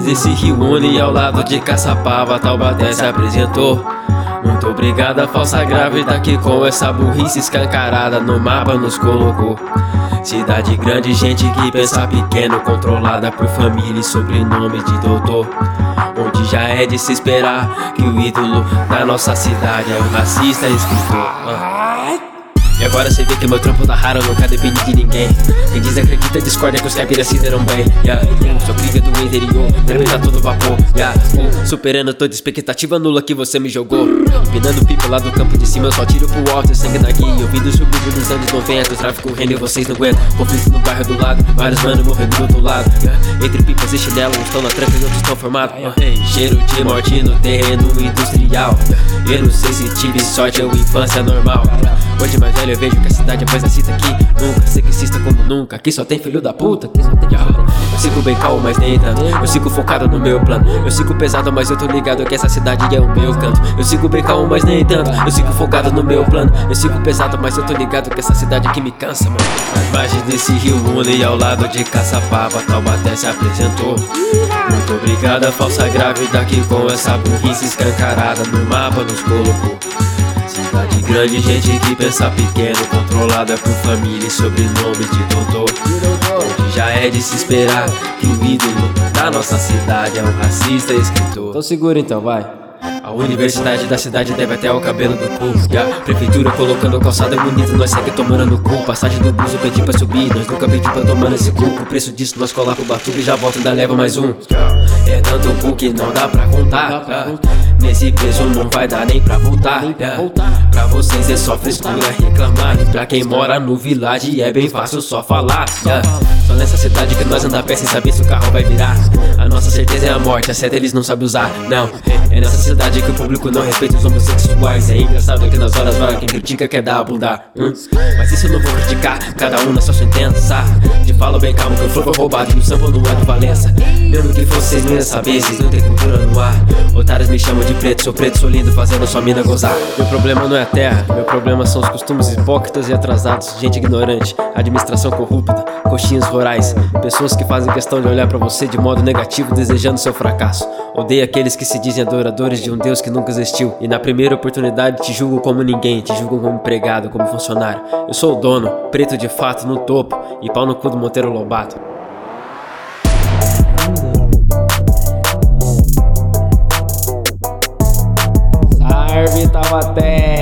margens desse rio une ao lado de Caçapava, Taubaté se apresentou. Muito obrigado a falsa grávida que com essa burrice escancarada no mapa nos colocou. Cidade grande, gente que pensa pequeno, controlada por família e sobrenome de doutor. Onde já é de se esperar que o ídolo da nossa cidade é o racista escritor. E agora cê vê que meu trampo da rara nunca depende de ninguém. Quem desacredita discorda que os caipiras se deram bem. Sou cria do interior, tremendo todo vapor. Superando toda expectativa nula que você me jogou. Empinando pipa lá do campo de cima, eu só tiro pro alto, sangue na guia. Ouvindo subir nos anos 90, o tráfico rende e vocês não aguentam. Conflito no bairro do lado, vários manos morrendo do outro lado. Entre pipas e chinelo, uns estão na tranca e outros estão formados. Cheiro de morte no terreno industrial. Eu não sei se tive sorte ou infância normal. Hoje mais velho eu vejo que a cidade é mais nascida aqui. Nunca sexista como nunca, aqui só tem filho da puta. Eu sigo bem calmo, mas nem tanto. Eu sigo focado no meu plano. Eu sigo pesado, mas eu tô ligado que essa cidade é o meu canto. Eu sigo bem calmo, mas nem tanto. Eu sigo focado no meu plano. Eu sigo pesado, mas eu tô ligado que essa cidade aqui me cansa, mano. As margens desse rio une ao lado de Caçapava, Taubaté se apresentou. Muito obrigado a falsa grávida que com essa burrice escancarada no mapa nos colocou. Cidade grande, gente que pensa pequeno, controlada por família e sobrenome de doutor. Onde já é de se esperar que o ídolo da nossa cidade é um racista escritor. Então segura então, vai. A universidade da cidade deve até o cabelo do cu. Prefeitura colocando calçada bonita, nós segue tomando no cu. Passagem do bus eu pedi pra subir, nós nunca pedi pra tomar nesse cu. O preço disso nós colar pro batuque e já volta, ainda leva mais um. É tanto cu que não dá pra contar. Nesse preço não vai dar nem pra voltar. Pra vocês é só frescura reclamar. Pra quem mora no village é bem fácil só falar. Só nessa cidade que nós anda a pé sem saber se o carro vai virar. A nossa certeza é a morte, a seta eles não sabem usar. Não, é nessa cidade que o público não respeita os homossexuais. É engraçado que nas horas vagas quem critica quer dar a bunda. Mas isso eu não vou criticar, cada um na sua sentença. Te falo bem calmo que o flow foi roubado e o sample não é do Valença. Mesmo que vocês não iam saber, vocês não tem cultura no ar. Otários me chamam de preto, sou lindo fazendo sua mina gozar. Meu problema não é a terra, meu problema são os costumes hipócritas e atrasados. Gente ignorante, administração corrupta, coxinhas rurais. Pessoas que fazem questão de olhar pra você de modo negativo, desejando seu fracasso. Odeio aqueles que se dizem adoradores de um Deus que nunca existiu. E na primeira oportunidade te julgam como ninguém, te julgam como empregado, como funcionário. Eu sou o dono, preto de fato no topo, e pau no cu do Monteiro Lobato. Salve Taubaté!